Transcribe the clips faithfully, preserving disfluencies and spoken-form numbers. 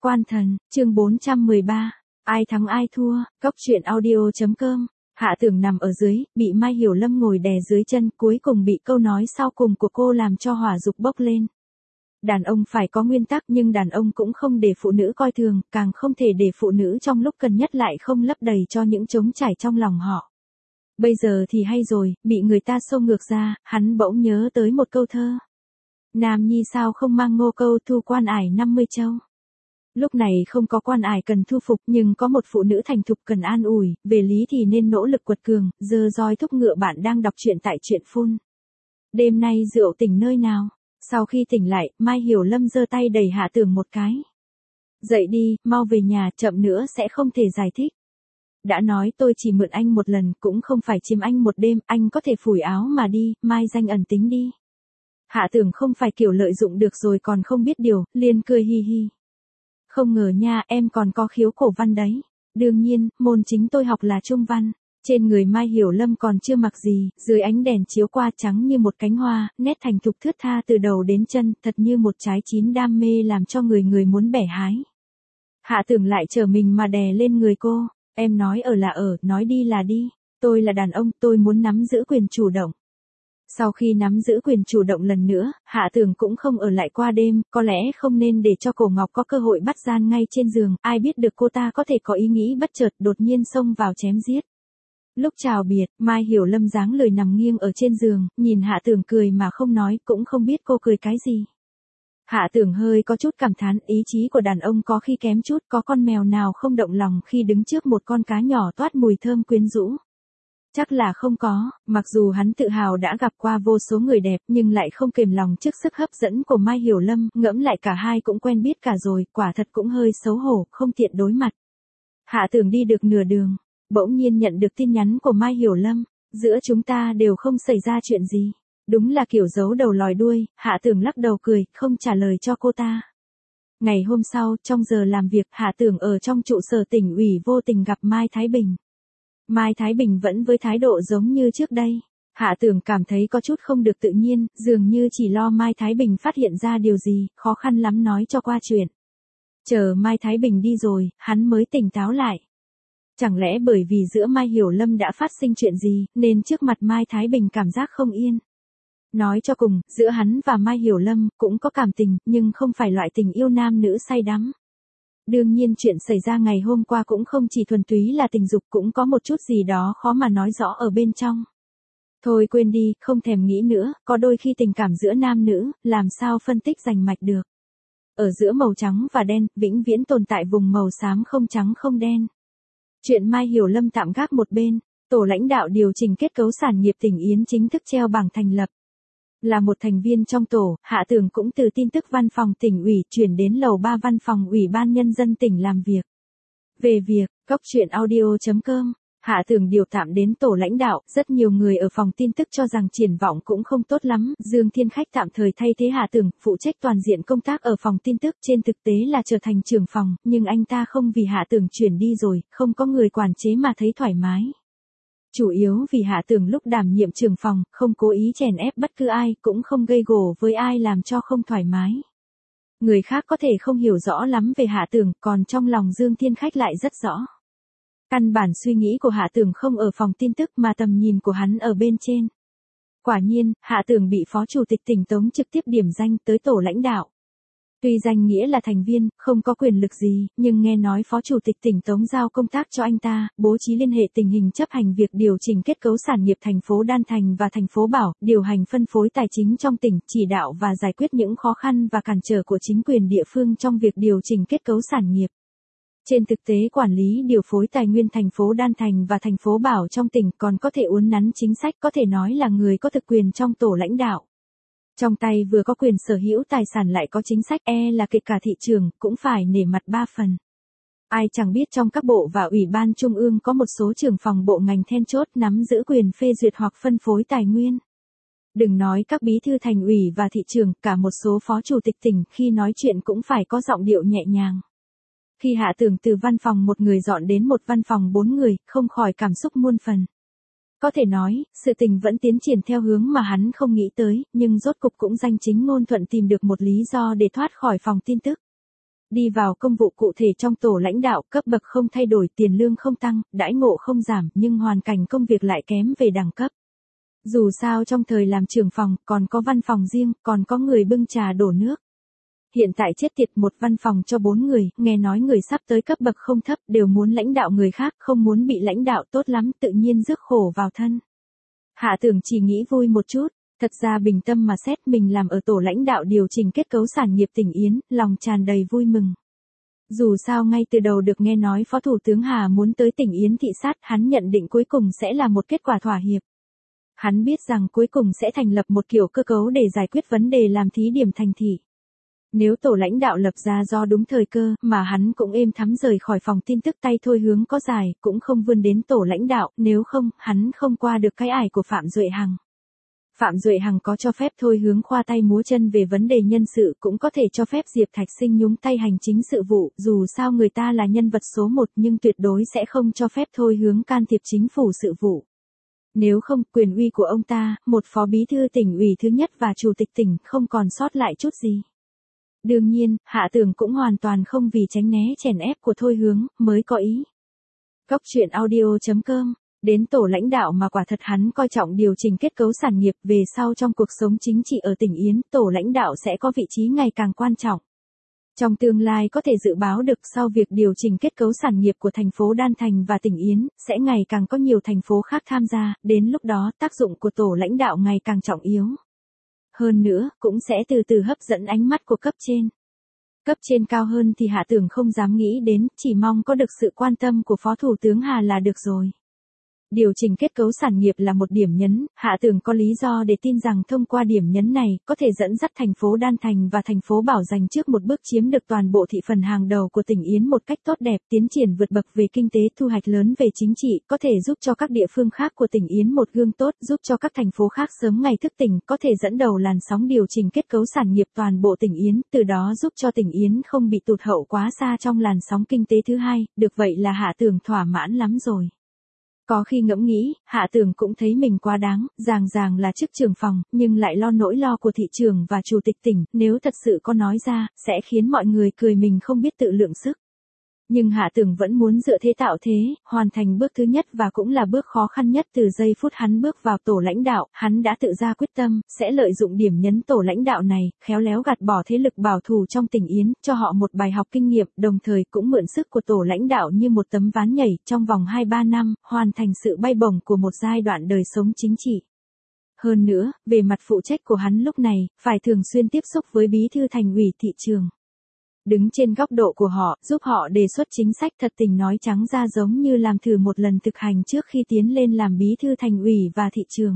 Quan thần, chương bốn trăm mười ba. Ai thắng ai thua, Cốc truyện audio chấm com. Hạ Tưởng nằm ở dưới, bị Mai Hiểu Lâm ngồi đè dưới chân, cuối cùng bị câu nói sau cùng của cô làm cho hỏa dục bốc lên. Đàn ông phải có nguyên tắc, nhưng đàn ông cũng không để phụ nữ coi thường, càng không thể để phụ nữ trong lúc cần nhất lại không lấp đầy cho những trống trải trong lòng họ. Bây giờ thì hay rồi, bị người ta xô ngược ra, hắn bỗng nhớ tới một câu thơ. Nam nhi sao không mang ngô câu thu quan ải năm mươi châu. Lúc này không có quan ải cần thu phục, nhưng có một phụ nữ thành thục cần an ủi, về lý thì nên nỗ lực quật cường, giơ roi thúc ngựa. Bạn đang đọc truyện tại truyện phun. Đêm nay rượu tỉnh nơi nào? Sau khi tỉnh lại, Mai Hiểu Lâm giơ tay đẩy Hạ Tưởng một cái. Dậy đi, mau về nhà, chậm nữa sẽ không thể giải thích. Đã nói tôi chỉ mượn anh một lần, cũng không phải chiếm anh một đêm, anh có thể phủi áo mà đi, mai danh ẩn tính đi. Hạ Tưởng không phải kiểu lợi dụng được rồi còn không biết điều, liền cười hi hi. Không ngờ nha, em còn có khiếu cổ văn đấy. Đương nhiên, môn chính tôi học là trung văn. Trên người Mai Hiểu Lâm còn chưa mặc gì, dưới ánh đèn chiếu qua trắng như một cánh hoa, nét thành thục thướt tha từ đầu đến chân, thật như một trái chín đam mê làm cho người người muốn bẻ hái. Hạ Tưởng lại trở mình mà đè lên người cô, em nói ở là ở, nói đi là đi, tôi là đàn ông, tôi muốn nắm giữ quyền chủ động. Sau khi nắm giữ quyền chủ động lần nữa, Hạ Tưởng cũng không ở lại qua đêm, có lẽ không nên để cho Cổ Ngọc có cơ hội bắt gian ngay trên giường, ai biết được cô ta có thể có ý nghĩ bất chợt đột nhiên xông vào chém giết. Lúc chào biệt, Mai Hiểu Lâm dáng lười nằm nghiêng ở trên giường, nhìn Hạ Tưởng cười mà không nói, cũng không biết cô cười cái gì. Hạ Tưởng hơi có chút cảm thán, ý chí của đàn ông có khi kém chút, có con mèo nào không động lòng khi đứng trước một con cá nhỏ toát mùi thơm quyến rũ. Chắc là không có, mặc dù hắn tự hào đã gặp qua vô số người đẹp nhưng lại không kềm lòng trước sức hấp dẫn của Mai Hiểu Lâm, ngẫm lại cả hai cũng quen biết cả rồi, quả thật cũng hơi xấu hổ, không tiện đối mặt. Hạ Tưởng đi được nửa đường, bỗng nhiên nhận được tin nhắn của Mai Hiểu Lâm, giữa chúng ta đều không xảy ra chuyện gì. Đúng là kiểu giấu đầu lòi đuôi, Hạ Tưởng lắc đầu cười, không trả lời cho cô ta. Ngày hôm sau, trong giờ làm việc, Hạ Tưởng ở trong trụ sở tỉnh ủy vô tình gặp Mai Thái Bình. Mai Thái Bình vẫn với thái độ giống như trước đây. Hạ Tưởng cảm thấy có chút không được tự nhiên, dường như chỉ lo Mai Thái Bình phát hiện ra điều gì, khó khăn lắm nói cho qua chuyện. Chờ Mai Thái Bình đi rồi, hắn mới tỉnh táo lại. Chẳng lẽ bởi vì giữa Mai Hiểu Lâm đã phát sinh chuyện gì, nên trước mặt Mai Thái Bình cảm giác không yên. Nói cho cùng, giữa hắn và Mai Hiểu Lâm cũng có cảm tình, nhưng không phải loại tình yêu nam nữ say đắm. Đương nhiên chuyện xảy ra ngày hôm qua cũng không chỉ thuần túy là tình dục, cũng có một chút gì đó khó mà nói rõ ở bên trong. Thôi quên đi, không thèm nghĩ nữa, có đôi khi tình cảm giữa nam nữ, làm sao phân tích rành mạch được. Ở giữa màu trắng và đen, vĩnh viễn tồn tại vùng màu xám không trắng không đen. Chuyện Mai Hiểu Lâm tạm gác một bên, tổ lãnh đạo điều chỉnh kết cấu sản nghiệp tỉnh Yến chính thức treo bảng thành lập. Là một thành viên trong tổ, Hạ Tưởng cũng từ tin tức văn phòng tỉnh ủy chuyển đến lầu ba văn phòng Ủy ban Nhân dân tỉnh làm việc. Về việc, Cốc truyện audio chấm com, Hạ Tưởng điều tạm đến tổ lãnh đạo, rất nhiều người ở phòng tin tức cho rằng triển vọng cũng không tốt lắm. Dương Thiên Khách tạm thời thay thế Hạ Tưởng, phụ trách toàn diện công tác ở phòng tin tức, trên thực tế là trở thành trưởng phòng, nhưng anh ta không vì Hạ Tưởng chuyển đi rồi, không có người quản chế mà thấy thoải mái. Chủ yếu vì Hạ Tưởng lúc đảm nhiệm trưởng phòng, không cố ý chèn ép bất cứ ai, cũng không gây gổ với ai làm cho không thoải mái. Người khác có thể không hiểu rõ lắm về Hạ Tưởng, còn trong lòng Dương Thiên Khách lại rất rõ. Căn bản suy nghĩ của Hạ Tưởng không ở phòng tin tức mà tầm nhìn của hắn ở bên trên. Quả nhiên, Hạ Tưởng bị Phó Chủ tịch tỉnh Tống trực tiếp điểm danh tới tổ lãnh đạo. Tuy danh nghĩa là thành viên, không có quyền lực gì, nhưng nghe nói Phó Chủ tịch tỉnh Tống giao công tác cho anh ta, bố trí liên hệ tình hình chấp hành việc điều chỉnh kết cấu sản nghiệp thành phố Đan Thành và thành phố Bảo, điều hành phân phối tài chính trong tỉnh, chỉ đạo và giải quyết những khó khăn và cản trở của chính quyền địa phương trong việc điều chỉnh kết cấu sản nghiệp. Trên thực tế quản lý điều phối tài nguyên thành phố Đan Thành và thành phố Bảo trong tỉnh còn có thể uốn nắn chính sách, có thể nói là người có thực quyền trong tổ lãnh đạo. Trong tay vừa có quyền sở hữu tài sản lại có chính sách, e là kể cả thị trường, cũng phải nể mặt ba phần. Ai chẳng biết trong các bộ và ủy ban trung ương có một số trưởng phòng bộ ngành then chốt nắm giữ quyền phê duyệt hoặc phân phối tài nguyên. Đừng nói các bí thư thành ủy và thị trường, cả một số phó chủ tịch tỉnh khi nói chuyện cũng phải có giọng điệu nhẹ nhàng. Khi Hạ Tưởng từ văn phòng một người dọn đến một văn phòng bốn người, không khỏi cảm xúc muôn phần. Có thể nói, sự tình vẫn tiến triển theo hướng mà hắn không nghĩ tới, nhưng rốt cục cũng danh chính ngôn thuận tìm được một lý do để thoát khỏi phòng tin tức. Đi vào công vụ cụ thể trong tổ lãnh đạo, cấp bậc không thay đổi, tiền lương không tăng, đãi ngộ không giảm, nhưng hoàn cảnh công việc lại kém về đẳng cấp. Dù sao trong thời làm trưởng phòng, còn có văn phòng riêng, còn có người bưng trà đổ nước. Hiện tại chết tiệt, một văn phòng cho bốn người, nghe nói người sắp tới cấp bậc không thấp, đều muốn lãnh đạo người khác, không muốn bị lãnh đạo, tốt lắm, tự nhiên rước khổ vào thân. Hạ Tưởng chỉ nghĩ vui một chút, thật ra bình tâm mà xét, mình làm ở tổ lãnh đạo điều chỉnh kết cấu sản nghiệp tỉnh Yến, lòng tràn đầy vui mừng. Dù sao ngay từ đầu được nghe nói Phó Thủ tướng Hà muốn tới tỉnh Yến thị sát, hắn nhận định cuối cùng sẽ là một kết quả thỏa hiệp. Hắn biết rằng cuối cùng sẽ thành lập một kiểu cơ cấu để giải quyết vấn đề làm thí điểm thành thị. Nếu tổ lãnh đạo lập ra do đúng thời cơ, mà hắn cũng êm thắm rời khỏi phòng tin tức, tay thôi hướng có dài, cũng không vươn đến tổ lãnh đạo, nếu không, hắn không qua được cái ải của Phạm Duệ Hằng. Phạm Duệ Hằng có cho phép thôi hướng khoa tay múa chân về vấn đề nhân sự, cũng có thể cho phép Diệp Thạch Sinh nhúng tay hành chính sự vụ, dù sao người ta là nhân vật số một, nhưng tuyệt đối sẽ không cho phép thôi hướng can thiệp chính phủ sự vụ. Nếu không, quyền uy của ông ta, một phó bí thư tỉnh ủy thứ nhất và chủ tịch tỉnh, không còn sót lại chút gì. Đương nhiên, Hạ Tưởng cũng hoàn toàn không vì tránh né chèn ép của thôi hướng, mới có ý. Cóc truyện audio chấm com. Đến tổ lãnh đạo mà quả thật hắn coi trọng điều chỉnh kết cấu sản nghiệp, về sau trong cuộc sống chính trị ở tỉnh Yến, tổ lãnh đạo sẽ có vị trí ngày càng quan trọng. Trong tương lai có thể dự báo được sau việc điều chỉnh kết cấu sản nghiệp của thành phố Đan Thành và tỉnh Yến, sẽ ngày càng có nhiều thành phố khác tham gia, đến lúc đó tác dụng của tổ lãnh đạo ngày càng trọng yếu. Hơn nữa, cũng sẽ từ từ hấp dẫn ánh mắt của cấp trên. Cấp trên cao hơn thì Hạ Tưởng không dám nghĩ đến, chỉ mong có được sự quan tâm của Phó Thủ tướng Hà là được rồi. Điều chỉnh kết cấu sản nghiệp là một điểm nhấn, Hạ Tưởng có lý do để tin rằng thông qua điểm nhấn này, có thể dẫn dắt thành phố Đan Thành và thành phố Bảo giành trước một bước chiếm được toàn bộ thị phần hàng đầu của tỉnh Yến một cách tốt đẹp, tiến triển vượt bậc về kinh tế, thu hoạch lớn về chính trị, có thể giúp cho các địa phương khác của tỉnh Yến một gương tốt, giúp cho các thành phố khác sớm ngày thức tỉnh, có thể dẫn đầu làn sóng điều chỉnh kết cấu sản nghiệp toàn bộ tỉnh Yến, từ đó giúp cho tỉnh Yến không bị tụt hậu quá xa trong làn sóng kinh tế thứ hai, được vậy là Hạ Tưởng thỏa mãn lắm rồi. Có khi ngẫm nghĩ, Hạ Tưởng cũng thấy mình quá đáng, ràng ràng là chức trưởng phòng, nhưng lại lo nỗi lo của thị trường và chủ tịch tỉnh, nếu thật sự có nói ra, sẽ khiến mọi người cười mình không biết tự lượng sức. Nhưng Hạ Tưởng vẫn muốn dựa thế tạo thế, hoàn thành bước thứ nhất và cũng là bước khó khăn nhất từ giây phút hắn bước vào tổ lãnh đạo, hắn đã tự ra quyết tâm, sẽ lợi dụng điểm nhấn tổ lãnh đạo này, khéo léo gạt bỏ thế lực bảo thủ trong tỉnh Yến, cho họ một bài học kinh nghiệm, đồng thời cũng mượn sức của tổ lãnh đạo như một tấm ván nhảy, trong vòng hai ba năm, hoàn thành sự bay bổng của một giai đoạn đời sống chính trị. Hơn nữa, về mặt phụ trách của hắn lúc này, phải thường xuyên tiếp xúc với bí thư thành ủy thị trường. Đứng trên góc độ của họ, giúp họ đề xuất chính sách, thật tình nói trắng ra giống như làm thử một lần thực hành trước khi tiến lên làm bí thư thành ủy và thị trường.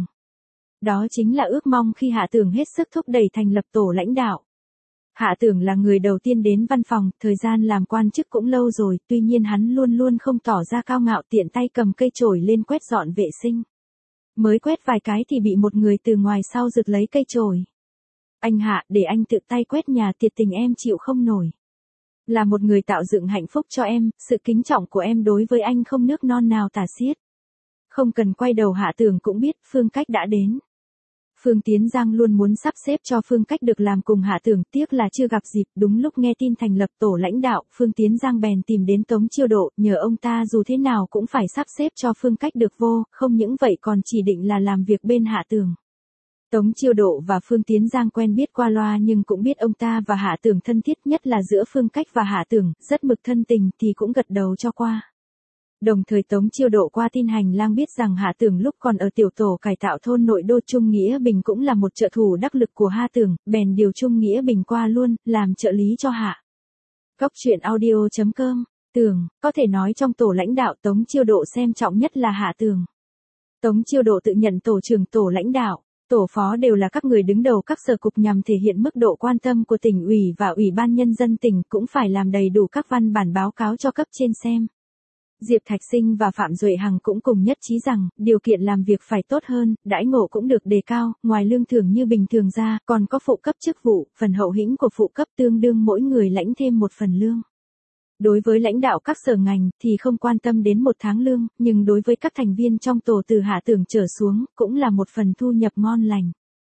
Đó chính là ước mong khi Hạ Tưởng hết sức thúc đẩy thành lập tổ lãnh đạo. Hạ Tưởng là người đầu tiên đến văn phòng, thời gian làm quan chức cũng lâu rồi, tuy nhiên hắn luôn luôn không tỏ ra cao ngạo, tiện tay cầm cây chổi lên quét dọn vệ sinh. Mới quét vài cái thì bị một người từ ngoài sau giật lấy cây chổi. Anh Hạ, để anh tự tay quét nhà, thiệt tình em chịu không nổi. Là một người tạo dựng hạnh phúc cho em, sự kính trọng của em đối với anh không nước non nào tả xiết. Không cần quay đầu, Hạ Tưởng cũng biết Phương Cách đã đến. Phương Tiến Giang luôn muốn sắp xếp cho Phương Cách được làm cùng Hạ Tưởng, tiếc là chưa gặp dịp, đúng lúc nghe tin thành lập tổ lãnh đạo, Phương Tiến Giang bèn tìm đến Tống Chiêu Độ, nhờ ông ta dù thế nào cũng phải sắp xếp cho Phương Cách được vô, không những vậy còn chỉ định là làm việc bên Hạ Tưởng. Tống Chiêu Độ và Phương Tiến Giang quen biết qua loa nhưng cũng biết ông ta và Hạ Tưởng thân thiết, nhất là giữa Phương Cách và Hạ Tưởng, rất mực thân tình thì cũng gật đầu cho qua. Đồng thời Tống Chiêu Độ qua tin hành lang biết rằng Hạ Tưởng lúc còn ở tiểu tổ cải tạo thôn nội đô Trung Nghĩa Bình cũng là một trợ thủ đắc lực của Hạ Tưởng, bèn điều Trung Nghĩa Bình qua luôn, làm trợ lý cho Hạ. Cóc truyện audio chấm com. Tưởng, có thể nói trong tổ lãnh đạo Tống Chiêu Độ xem trọng nhất là Hạ Tưởng. Tống Chiêu Độ tự nhận tổ trưởng tổ lãnh đạo, tổ phó đều là các người đứng đầu các sở cục, nhằm thể hiện mức độ quan tâm của tỉnh ủy và ủy ban nhân dân tỉnh, cũng phải làm đầy đủ các văn bản báo cáo cho cấp trên xem. Diệp Thạch Sinh và Phạm Duệ Hằng cũng cùng nhất trí rằng, điều kiện làm việc phải tốt hơn, đãi ngộ cũng được đề cao, ngoài lương thưởng như bình thường ra, còn có phụ cấp chức vụ, phần hậu hĩnh của phụ cấp tương đương mỗi người lãnh thêm một phần lương. Đối với lãnh đạo các sở ngành thì không quan tâm đến một tháng lương, nhưng đối với các thành viên trong tổ từ Hạ Tưởng trở xuống, cũng là một phần thu nhập ngon lành.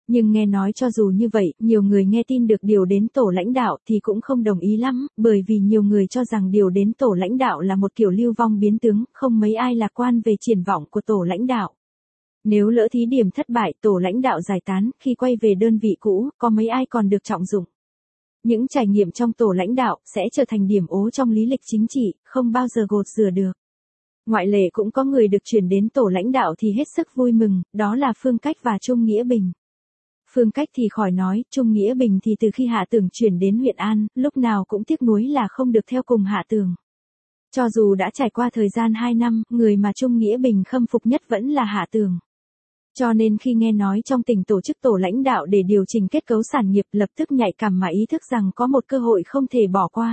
Nhưng nghe nói cho dù như vậy, nhiều người nghe tin được điều đến tổ lãnh đạo thì cũng không đồng ý lắm, bởi vì nhiều người cho rằng điều đến tổ lãnh đạo là một kiểu lưu vong biến tướng, không mấy ai lạc quan về triển vọng của tổ lãnh đạo. Nếu lỡ thí điểm thất bại, tổ lãnh đạo giải tán, khi quay về đơn vị cũ, có mấy ai còn được trọng dụng. Những trải nghiệm trong tổ lãnh đạo sẽ trở thành điểm ố trong lý lịch chính trị, không bao giờ gột rửa được. Ngoại lệ cũng có người được chuyển đến tổ lãnh đạo thì hết sức vui mừng, đó là Phương Cách và Trung Nghĩa Bình. Phương Cách thì khỏi nói, Trung Nghĩa Bình thì từ khi Hạ Tường chuyển đến huyện An, lúc nào cũng tiếc nuối là không được theo cùng Hạ Tường. Cho dù đã trải qua thời gian hai năm, người mà Trung Nghĩa Bình khâm phục nhất vẫn là Hạ Tường. Cho nên khi nghe nói trong tỉnh tổ chức tổ lãnh đạo để điều chỉnh kết cấu sản nghiệp, lập tức nhạy cảm mà ý thức rằng có một cơ hội không thể bỏ qua.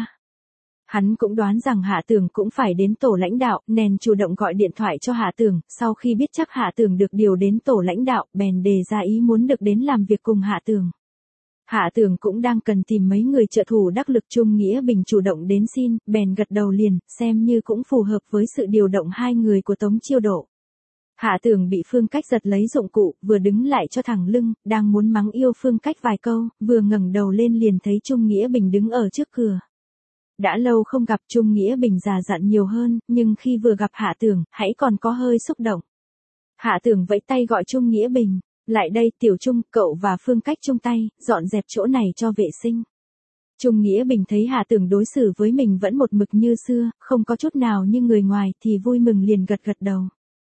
Hắn cũng đoán rằng Hạ Tường cũng phải đến tổ lãnh đạo, nên chủ động gọi điện thoại cho Hạ Tường, sau khi biết chắc Hạ Tường được điều đến tổ lãnh đạo, bèn đề ra ý muốn được đến làm việc cùng Hạ Tường. Hạ Tường cũng đang cần tìm mấy người trợ thủ đắc lực, Trung Nghĩa Bình chủ động đến xin, bèn gật đầu liền, xem như cũng phù hợp với sự điều động hai người của Tống Chiêu Độ. Hạ Tường bị Phương Cách giật lấy dụng cụ, vừa đứng lại cho thẳng lưng, đang muốn mắng yêu Phương Cách vài câu, vừa ngẩng đầu lên liền thấy Trung Nghĩa Bình đứng ở trước cửa. Đã lâu không gặp, Trung Nghĩa Bình già dặn nhiều hơn, nhưng khi vừa gặp Hạ Tường, hãy còn có hơi xúc động. Hạ Tường vẫy tay gọi Trung Nghĩa Bình, lại đây Tiểu Trung, cậu và Phương Cách chung tay, dọn dẹp chỗ này cho vệ sinh. Trung Nghĩa Bình thấy Hạ Tường đối xử với mình vẫn một mực như xưa, không có chút nào như người ngoài thì vui mừng liền gật gật đầu.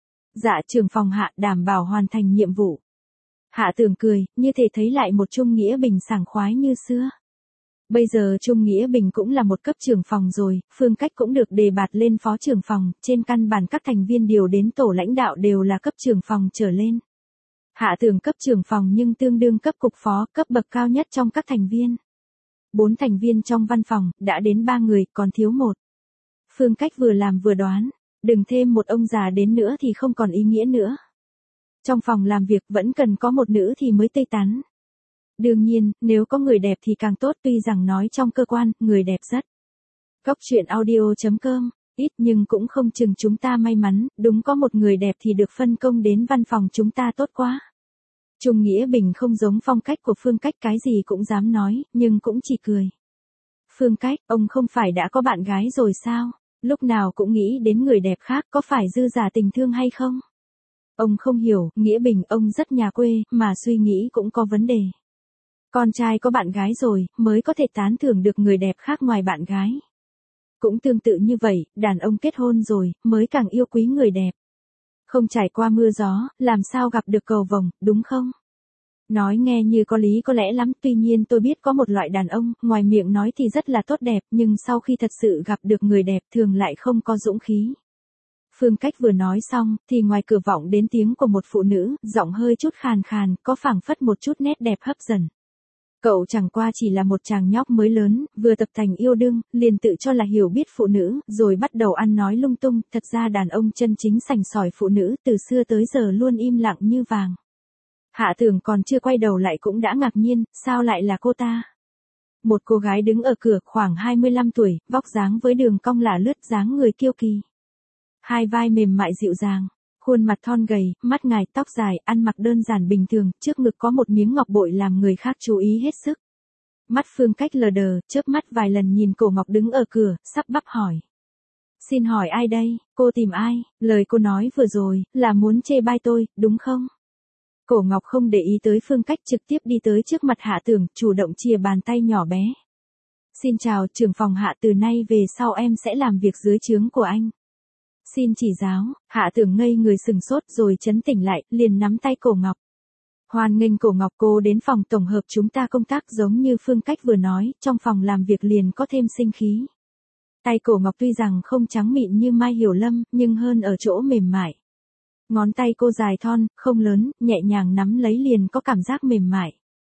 Dạ trưởng phòng Hạ, đảm bảo hoàn thành nhiệm vụ. Hạ Tường cười, như thể thấy lại một Trung Nghĩa Bình sảng khoái như xưa. Bây giờ Trung Nghĩa Bình cũng là một cấp trưởng phòng rồi, Phương Cách cũng được đề bạt lên phó trưởng phòng, trên căn bản các thành viên điều đến tổ lãnh đạo đều là cấp trưởng phòng trở lên. Hạ Tường cấp trưởng phòng nhưng tương đương cấp cục phó, cấp bậc cao nhất trong các thành viên. Bốn thành viên trong văn phòng, đã đến ba người, còn thiếu một. Phương Cách vừa làm vừa đoán, đừng thêm một ông già đến nữa thì không còn ý nghĩa nữa. Trong phòng làm việc vẫn cần có một nữ thì mới tươi tắn. Đương nhiên, nếu có người đẹp thì càng tốt, tuy rằng nói trong cơ quan, người đẹp rất. Cóc truyện audio chấm com, ít nhưng cũng không chừng chúng ta may mắn, đúng có một người đẹp thì được phân công đến văn phòng chúng ta tốt quá. Trung Nghĩa Bình không giống phong cách của Phương Cách, cái gì cũng dám nói, nhưng cũng chỉ cười. Phương Cách, ông không phải đã có bạn gái rồi sao? Lúc nào cũng nghĩ đến người đẹp khác, có phải dư giả tình thương hay không? Ông không hiểu, Nghĩa Bình ông rất nhà quê, mà suy nghĩ cũng có vấn đề. Con trai có bạn gái rồi, mới có thể tán thưởng được người đẹp khác ngoài bạn gái. Cũng tương tự như vậy, đàn ông kết hôn rồi, mới càng yêu quý người đẹp. Không trải qua mưa gió, làm sao gặp được cầu vồng, đúng không? Nói nghe như có lý có lẽ lắm, tuy nhiên tôi biết có một loại đàn ông, ngoài miệng nói thì rất là tốt đẹp, nhưng sau khi thật sự gặp được người đẹp thường lại không có dũng khí. Phương Cách vừa nói xong, thì ngoài cửa vọng đến tiếng của một phụ nữ, giọng hơi chút khàn khàn, có phảng phất một chút nét đẹp hấp dẫn. Cậu chẳng qua chỉ là một chàng nhóc mới lớn, vừa tập thành yêu đương, liền tự cho là hiểu biết phụ nữ, rồi bắt đầu ăn nói lung tung, thật ra đàn ông chân chính sành sỏi phụ nữ từ xưa tới giờ luôn im lặng như vàng. Hạ Tường còn chưa quay đầu lại cũng đã ngạc nhiên, sao lại là cô ta? Một cô gái đứng ở cửa, khoảng hai mươi lăm tuổi, vóc dáng với đường cong lả lướt, dáng người kiêu kỳ. Hai vai mềm mại dịu dàng, khuôn mặt thon gầy, mắt ngài, tóc dài, ăn mặc đơn giản bình thường, trước ngực có một miếng ngọc bội làm người khác chú ý hết sức. Mắt Phương Cách lờ đờ, chớp mắt vài lần nhìn Cổ Ngọc đứng ở cửa, sắp bắp hỏi. Xin hỏi ai đây, cô tìm ai, lời cô nói vừa rồi, là muốn chê bai tôi, đúng không? Cổ Ngọc không để ý tới Phương Cách, trực tiếp đi tới trước mặt Hạ Tường, chủ động chìa bàn tay nhỏ bé. Xin chào trưởng phòng Hạ, từ nay về sau em sẽ làm việc dưới trướng của anh. Xin chỉ giáo, Hạ Tường ngây người sừng sốt rồi chấn tỉnh lại, liền nắm tay Cổ Ngọc. Hoan nghênh Cổ Ngọc cô đến phòng tổng hợp chúng ta công tác, giống như Phương Cách vừa nói, trong phòng làm việc liền có thêm sinh khí. Tay Cổ Ngọc tuy rằng không trắng mịn như Mai Hiểu Lâm, nhưng hơn ở chỗ mềm mại. Ngón tay cô dài thon, không lớn, nhẹ nhàng nắm lấy liền có cảm giác mềm mại.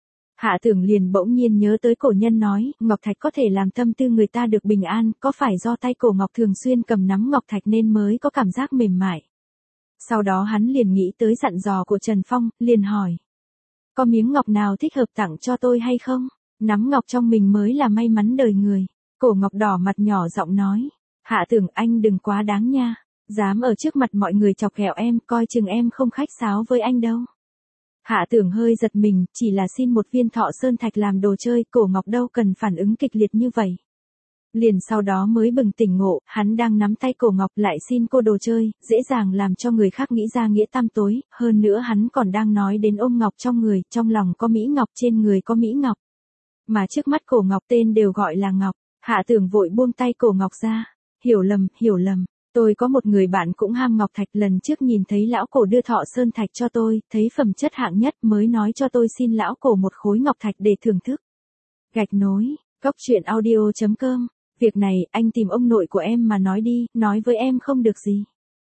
Hạ Tường liền bỗng nhiên nhớ tới cổ nhân nói, ngọc thạch có thể làm tâm tư người ta được bình an, có phải do tay Cổ Ngọc thường xuyên cầm nắm ngọc thạch nên mới có cảm giác mềm mại. Sau đó hắn liền nghĩ tới dặn dò của Trần Phong, liền hỏi. Có miếng ngọc nào thích hợp tặng cho tôi hay không? Nắm ngọc trong mình mới là may mắn đời người. Cổ Ngọc đỏ mặt nhỏ giọng nói. Hạ Tường anh đừng quá đáng nha. Dám ở trước mặt mọi người chọc ghẹo em, coi chừng em không khách sáo với anh đâu. Hạ Tưởng hơi giật mình, chỉ là xin một viên thọ sơn thạch làm đồ chơi, Cổ Ngọc đâu cần phản ứng kịch liệt như vậy. Liền sau đó mới bừng tỉnh ngộ, hắn đang nắm tay Cổ Ngọc lại xin cô đồ chơi, dễ dàng làm cho người khác nghĩ ra nghĩa tăm tối, hơn nữa hắn còn đang nói đến ôm ngọc trong người, trong lòng có Mỹ Ngọc, trên người có Mỹ Ngọc. Mà trước mắt Cổ Ngọc tên đều gọi là Ngọc, Hạ Tưởng vội buông tay Cổ Ngọc ra, hiểu lầm, hiểu lầm. Tôi có một người bạn cũng ham ngọc thạch, lần trước nhìn thấy lão Cổ đưa thọ sơn thạch cho tôi, thấy phẩm chất hạng nhất mới nói cho tôi xin lão Cổ một khối ngọc thạch để thưởng thức. Gạch nối, cốc truyện audio chấm com. Việc này, anh tìm ông nội của em mà nói đi, nói với em không được gì.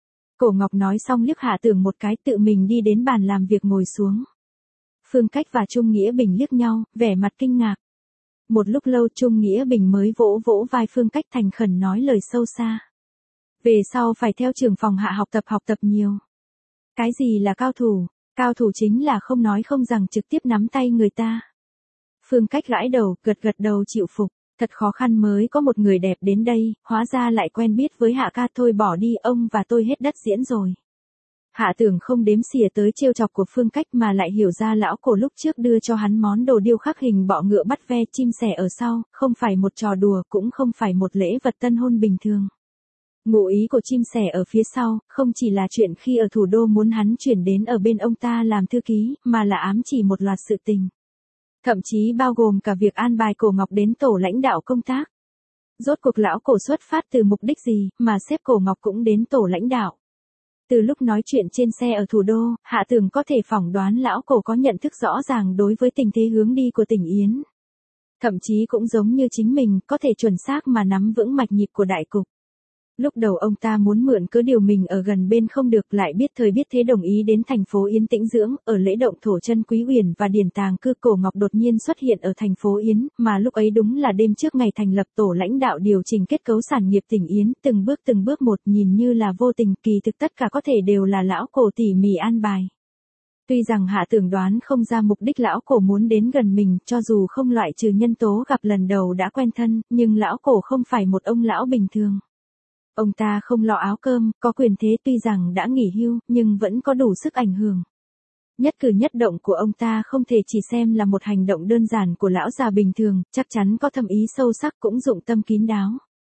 Cổ Ngọc nói xong liếc Hạ Tưởng một cái, tự mình đi đến bàn làm việc ngồi xuống. Phương Cách và Trung Nghĩa Bình liếc nhau, vẻ mặt kinh ngạc. Một lúc lâu Trung Nghĩa Bình mới vỗ vỗ vai Phương Cách thành khẩn nói lời sâu xa. Về sau phải theo trưởng phòng Hạ học tập học tập nhiều. Cái gì là cao thủ? Cao thủ chính là không nói không rằng trực tiếp nắm tay người ta. Phương Cách gãi đầu, gật gật đầu chịu phục. Thật khó khăn mới có một người đẹp đến đây, hóa ra lại quen biết với Hạ ca, thôi bỏ đi, ông và tôi hết đất diễn rồi. Hạ Tưởng không đếm xỉa tới trêu chọc của Phương Cách mà lại hiểu ra lão Cổ lúc trước đưa cho hắn món đồ điêu khắc hình bọ ngựa bắt ve chim sẻ ở sau, không phải một trò đùa, cũng không phải một lễ vật tân hôn bình thường. Ngụ ý của chim sẻ ở phía sau, không chỉ là chuyện khi ở thủ đô muốn hắn chuyển đến ở bên ông ta làm thư ký, mà là ám chỉ một loạt sự tình. Thậm chí bao gồm cả việc an bài Cổ Ngọc đến tổ lãnh đạo công tác. Rốt cuộc lão Cổ xuất phát từ mục đích gì, mà xếp Cổ Ngọc cũng đến tổ lãnh đạo. Từ lúc nói chuyện trên xe ở thủ đô, Hạ Tưởng có thể phỏng đoán lão Cổ có nhận thức rõ ràng đối với tình thế hướng đi của tỉnh Yến. Thậm chí cũng giống như chính mình, có thể chuẩn xác mà nắm vững mạch nhịp của đại cục. Lúc đầu ông ta muốn mượn cớ điều mình ở gần bên không được, lại biết thời biết thế đồng ý đến thành phố Yến tĩnh dưỡng, ở lễ động thổ chân Quý Huyền và điển tàng cư. Cổ Ngọc đột nhiên xuất hiện ở thành phố Yến, mà lúc ấy đúng là đêm trước ngày thành lập tổ lãnh đạo điều chỉnh kết cấu sản nghiệp tỉnh Yến, từng bước từng bước một, nhìn như là vô tình, kỳ thực tất cả có thể đều là lão Cổ tỉ mỉ an bài. Tuy rằng Hạ Tưởng đoán không ra mục đích lão Cổ muốn đến gần mình, cho dù không loại trừ nhân tố gặp lần đầu đã quen thân, nhưng lão Cổ không phải một ông lão bình thường. Ông ta không lo áo cơm, có quyền thế, tuy rằng đã nghỉ hưu, nhưng vẫn có đủ sức ảnh hưởng. Nhất cử nhất động của ông ta không thể chỉ xem là một hành động đơn giản của lão già bình thường, chắc chắn có thâm ý sâu sắc, cũng dụng tâm kín đáo.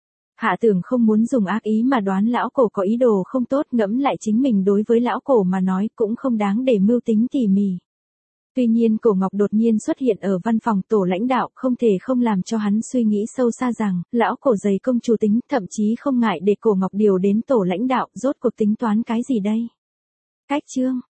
Hạ Tưởng không muốn dùng ác ý mà đoán lão Cổ có ý đồ không tốt, ngẫm lại chính mình đối với lão Cổ mà nói cũng không đáng để mưu tính tỉ mỉ. Tuy nhiên Cổ Ngọc đột nhiên xuất hiện ở văn phòng tổ lãnh đạo, không thể không làm cho hắn suy nghĩ sâu xa rằng, lão Cổ dày công chủ tính, thậm chí không ngại để Cổ Ngọc điều đến tổ lãnh đạo, rốt cuộc tính toán cái gì đây? Cách chương